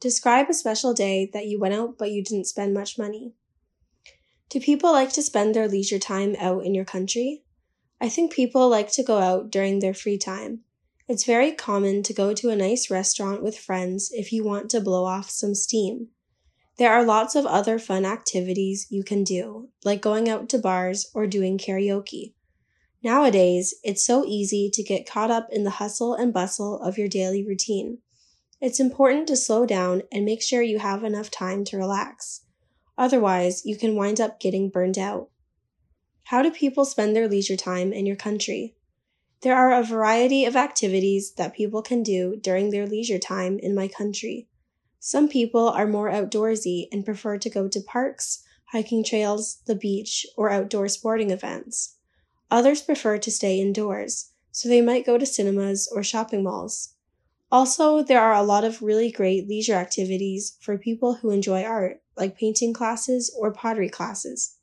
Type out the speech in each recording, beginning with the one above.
Describe a special day that you went out but you didn't spend much money. Do people like to spend their leisure time out in your country? I think people like to go out during their free time. It's very common to go to a nice restaurant with friends if you want to blow off some steam. There are lots of other fun activities you can do, like going out to bars or doing karaoke. Nowadays, it's so easy to get caught up in the hustle and bustle of your daily routine. It's important to slow down and make sure you have enough time to relax. Otherwise, you can wind up getting burned out. How do people spend their leisure time in your country? There are a variety of activities that people can do during their leisure time in my country. Some people are more outdoorsy and prefer to go to parks, hiking trails, the beach, or outdoor sporting events. Others prefer to stay indoors, so they might go to cinemas or shopping malls. Also, there are a lot of really great leisure activities for people who enjoy art, like painting classes or pottery classes.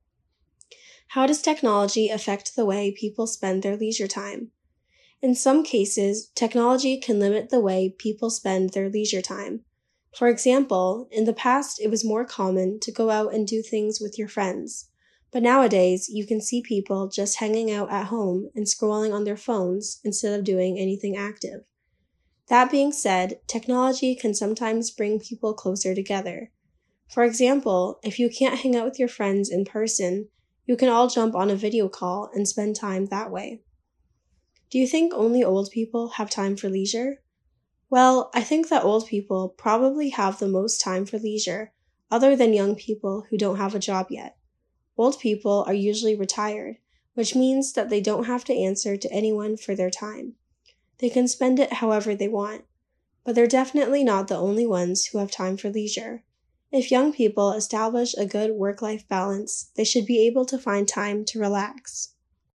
How does technology affect the way people spend their leisure time? In some cases, technology can limit the way people spend their leisure time. For example, in the past it was more common to go out and do things with your friends, but nowadays you can see people just hanging out at home and scrolling on their phones instead of doing anything active. That being said, technology can sometimes bring people closer together. For example, if you can't hang out with your friends in person, you can all jump on a video call and spend time that way. Do you think only old people have time for leisure? Well, I think that old people probably have the most time for leisure, other than young people who don't have a job yet. Old people are usually retired, which means that they don't have to answer to anyone for their time. They can spend it however they want, but they're definitely not the only ones who have time for leisure. If young people establish a good work-life balance, they should be able to find time to relax.